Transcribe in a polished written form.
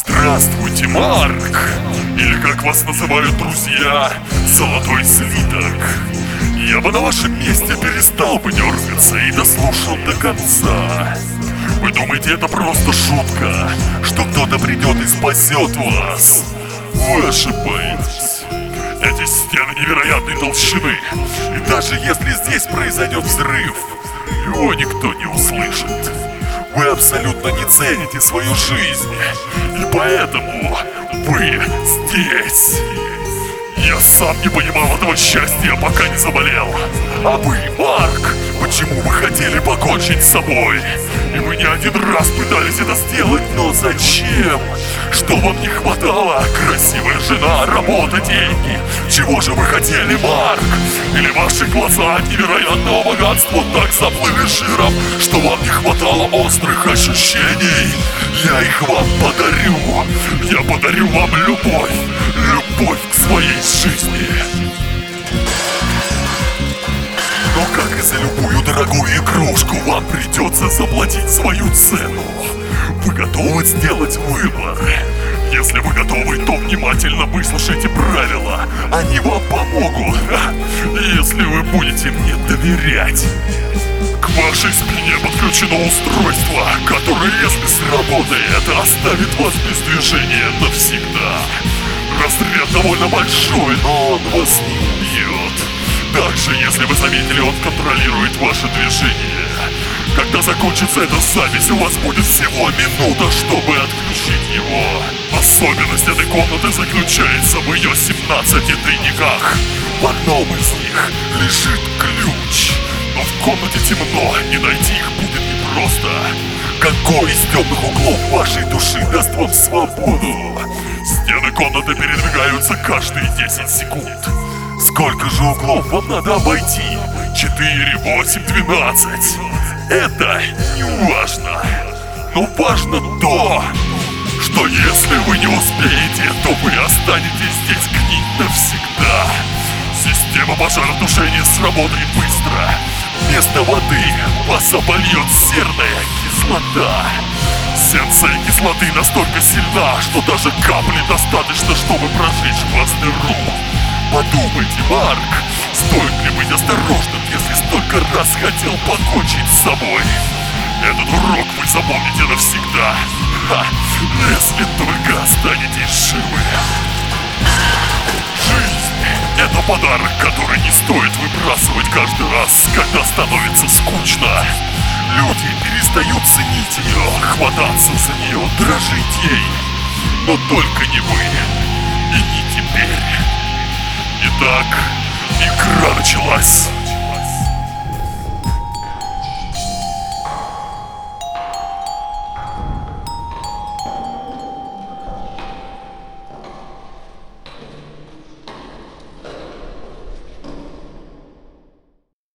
Здравствуйте, Марк! Или, как вас называют друзья, Золотой Слиток. Я бы на вашем месте перестал бы дергаться и дослушал до конца. Вы думаете, это просто шутка, что кто-то придет и спасет вас? Вы ошибаетесь. Эти стены невероятной толщины, и даже если здесь произойдет взрыв, его никто не услышит. Вы абсолютно не цените свою жизнь, и поэтому вы здесь. Я сам не понимал этого счастья, пока не заболел. А вы, Марк, почему вы хотели покончить с собой? И вы не один раз пытались это сделать, но зачем? Что вам не хватало? Красивая жена, работа, деньги. Чего же вы хотели, Марк? Или ваши глаза от невероятного богатства так заплыли жиром, что вам не хватало острых ощущений? Я их вам подарю. Я подарю вам любовь. Любовь к своей жизни. Но как и за любую дорогую игрушку, вам придется заплатить свою цену. Вы готовы сделать выбор? Если вы готовы, то внимательно выслушайте правила. Они вам помогут, если вы будете мне доверять. К вашей спине подключено устройство, которое, если сработает, оставит вас без движения навсегда. Разряд довольно большой, но он вас не убьет. Также, если вы заметили, он контролирует ваше движение. Когда закончится эта запись, у вас будет всего минута, чтобы отключить его. Особенность этой комнаты заключается в ее 17 тайниках. В одном из них лежит ключ. Но в комнате темно, и найти их будет непросто. Какой из темных углов вашей души даст вам свободу? Стены комнаты передвигаются каждые 10 секунд. Сколько же углов вам надо обойти? 4, 8, 12. Это не важно. Но важно то, что если вы не успеете, то вы останетесь здесь гнить навсегда. Система пожаротушения сработает быстро. Вместо воды вас обольет серная кислота. Сердце кислоты настолько сильна, что даже капли достаточно, чтобы прожечь в вас дыру. Подумайте, Марк, стоит ли быть осторожным, если столько раз хотел покончить с собой? Этот урок вы запомните навсегда, если только останетесь живы. Жизнь — это подарок, который не стоит выбрасывать каждый раз, когда становится скучно. Люди перестают ценить ее, хвататься за нее, дрожить ей. Но только не вы, и не теперь. Итак, игра началась.